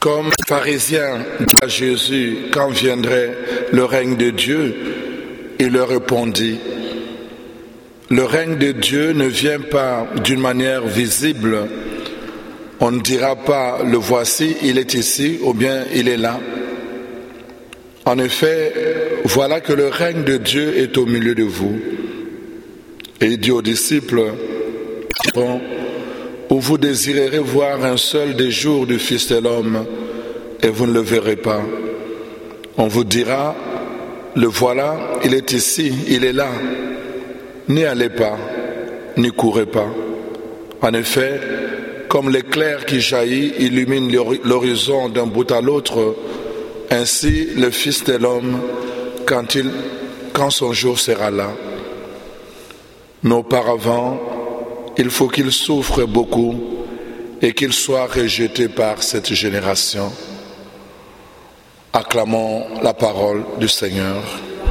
Comme les pharisiens dit à Jésus quand viendrait le règne de Dieu, il leur répondit: le règne de Dieu ne vient pas d'une manière visible. On ne dira pas le voici, il est ici, ou bien il est là. En effet, voilà que le règne de Dieu est au milieu de vous. Et il dit aux disciples: où vous désirerez voir un seul des jours du Fils de l'homme, et vous ne le verrez pas. On vous dira: le voilà, il est ici, il est là. N'y allez pas, n'y courez pas. En effet, comme l'éclair qui jaillit illumine l'horizon d'un bout à l'autre, ainsi le Fils de l'homme, quand son jour sera là. Mais auparavant, il faut qu'il souffre beaucoup et qu'il soit rejeté par cette génération. Acclamons la parole du Seigneur.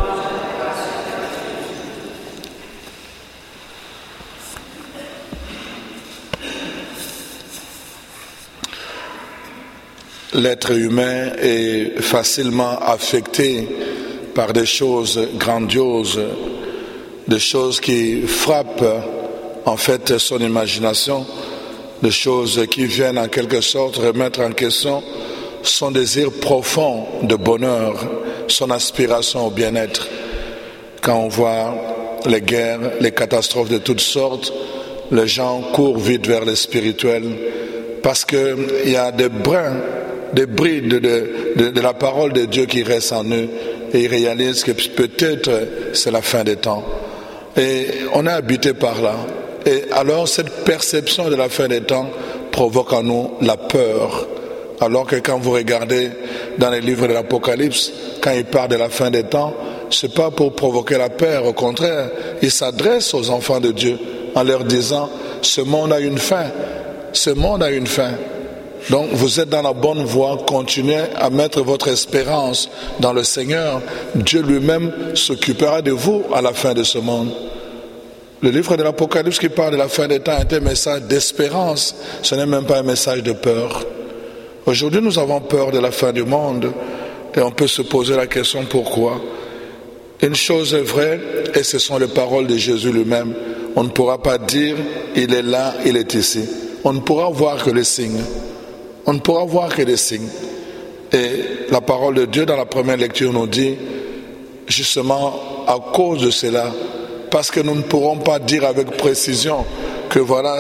L'être humain est facilement affecté par des choses grandioses, des choses qui frappent en fait son imagination, des choses qui viennent en quelque sorte remettre en question son désir profond de bonheur, son aspiration au bien-être. Quand on voit les guerres, les catastrophes de toutes sortes, les gens courent vite vers le spirituel parce qu'il y a des brins, des brides de la parole de Dieu qui restent en eux et ils réalisent que peut-être c'est la fin des temps. Et on est habité par là. Et alors cette perception de la fin des temps provoque en nous la peur. Alors que quand vous regardez dans les livres de l'Apocalypse, quand il parle de la fin des temps, c'est pas pour provoquer la peur, au contraire, il s'adresse aux enfants de Dieu en leur disant: ce monde a une fin, ce monde a une fin. Donc vous êtes dans la bonne voie, continuez à mettre votre espérance dans le Seigneur. Dieu lui-même s'occupera de vous à la fin de ce monde. Le livre de l'Apocalypse qui parle de la fin des temps est un message d'espérance, ce n'est même pas un message de peur. Aujourd'hui nous avons peur de la fin du monde et on peut se poser la question pourquoi. Une chose est vraie et ce sont les paroles de Jésus lui-même. On ne pourra pas dire il est là, il est ici. On ne pourra voir que les signes. On ne pourra voir que des signes. Et la parole de Dieu dans la première lecture nous dit, justement à cause de cela, parce que nous ne pourrons pas dire avec précision que voilà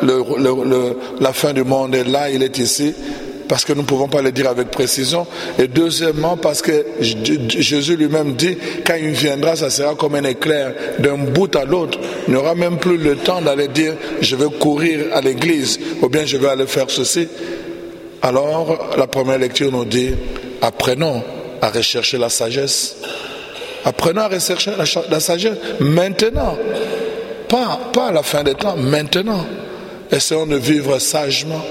la fin du monde est là, il est ici, parce que nous ne pouvons pas le dire avec précision. Et deuxièmement, parce que Jésus lui-même dit, quand il viendra, ça sera comme un éclair d'un bout à l'autre. Il n'y aura même plus le temps d'aller dire, je vais courir à l'église, ou bien je vais aller faire ceci. Alors, la première lecture nous dit, apprenons à rechercher la sagesse. Apprenons à rechercher la sagesse maintenant. Pas à la fin des temps, maintenant. Essayons de vivre sagement.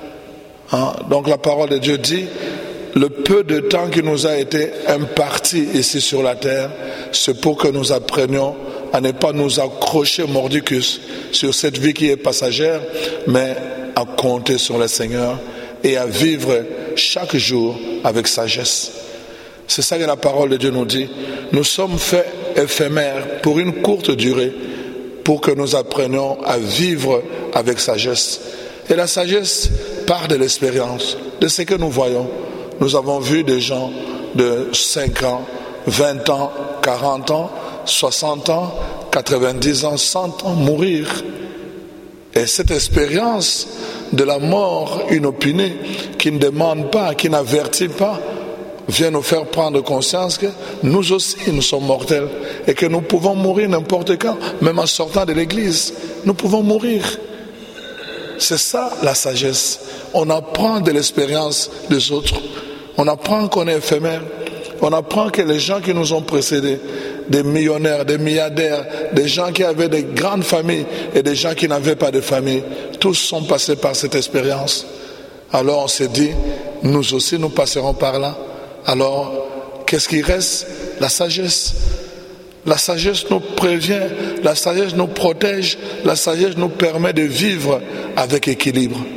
Donc la parole de Dieu dit, le peu de temps qui nous a été imparti ici sur la terre, c'est pour que nous apprenions à ne pas nous accrocher mordicus sur cette vie qui est passagère, mais à compter sur le Seigneur et à vivre chaque jour avec sagesse. C'est ça que la parole de Dieu nous dit. Nous sommes faits éphémères pour une courte durée, pour que nous apprenions à vivre avec sagesse. Et la sagesse part de l'expérience, de ce que nous voyons. Nous avons vu des gens de 5 ans, 20 ans, 40 ans, 60 ans, 90 ans, 100 ans mourir. Et cette expérience de la mort inopinée, qui ne demande pas, qui n'avertit pas, vient nous faire prendre conscience que nous aussi nous sommes mortels et que nous pouvons mourir n'importe quand, même en sortant de l'église, nous pouvons mourir. C'est ça la sagesse. On apprend de l'expérience des autres, on apprend qu'on est éphémère, on apprend que les gens qui nous ont précédés, des millionnaires, des milliardaires, des gens qui avaient des grandes familles et des gens qui n'avaient pas de famille, tous sont passés par cette expérience. Alors on s'est dit, nous aussi nous passerons par là. Alors, qu'est-ce qui reste? La sagesse. La sagesse nous prévient, la sagesse nous protège, la sagesse nous permet de vivre avec équilibre.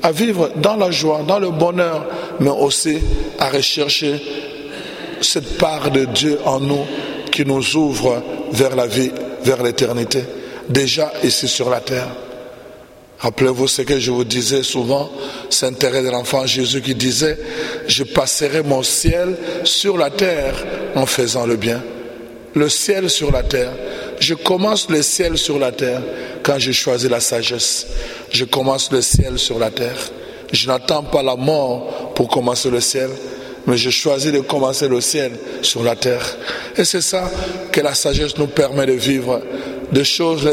à vivre dans la joie, dans le bonheur, mais aussi à rechercher cette part de Dieu en nous qui nous ouvre vers la vie, vers l'éternité, déjà ici sur la terre. Rappelez-vous ce que je vous disais souvent, Saint Thérèse de l'Enfant Jésus qui disait « Je passerai mon ciel sur la terre en faisant le bien ». Le ciel sur la terre. Je commence le ciel sur la terre quand je choisis la sagesse. Je commence le ciel sur la terre. Je n'attends pas la mort pour commencer le ciel, mais je choisis de commencer le ciel sur la terre. Et c'est ça que la sagesse nous permet de vivre, des choses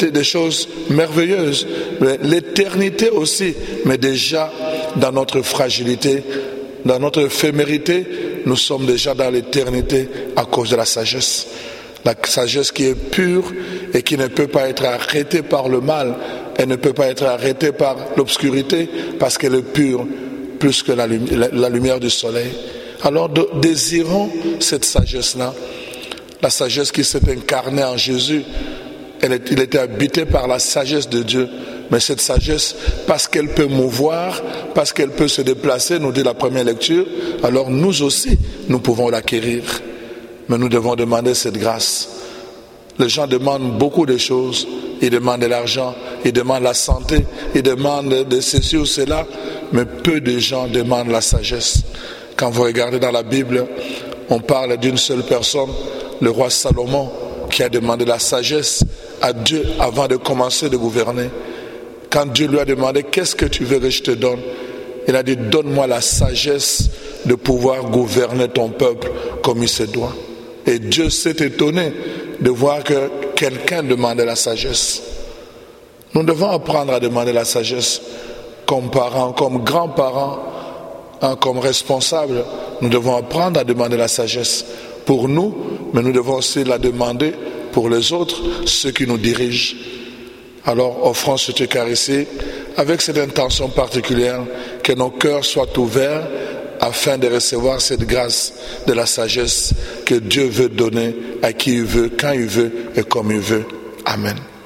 merveilleuses, l'éternité aussi, mais déjà dans notre fragilité, dans notre éphémérité, nous sommes déjà dans l'éternité à cause de la sagesse. La sagesse qui est pure et qui ne peut pas être arrêtée par le mal, elle ne peut pas être arrêtée par l'obscurité parce qu'elle est pure plus que la lumière du soleil. Alors désirons cette sagesse-là, la sagesse qui s'est incarnée en Jésus. Il était habité par la sagesse de Dieu. Mais cette sagesse, parce qu'elle peut mouvoir, parce qu'elle peut se déplacer, nous dit la première lecture, alors nous aussi, nous pouvons l'acquérir. Mais nous devons demander cette grâce. Les gens demandent beaucoup de choses. Ils demandent de l'argent, ils demandent la santé, ils demandent de ceci ou cela. Mais peu de gens demandent la sagesse. Quand vous regardez dans la Bible, on parle d'une seule personne, le roi Salomon, qui a demandé la sagesse à Dieu avant de commencer de gouverner. Quand Dieu lui a demandé « Qu'est-ce que tu veux que je te donne ?» Il a dit « Donne-moi la sagesse de pouvoir gouverner ton peuple comme il se doit. » Et Dieu s'est étonné de voir que quelqu'un demandait la sagesse. Nous devons apprendre à demander la sagesse comme parents, comme grands-parents, comme responsables. Nous devons apprendre à demander la sagesse pour nous, mais nous devons aussi la demander pour les autres, ceux qui nous dirigent. Alors, offrons cette Eucharistie avec cette intention particulière, que nos cœurs soient ouverts afin de recevoir cette grâce de la sagesse que Dieu veut donner à qui il veut, quand il veut et comme il veut. Amen.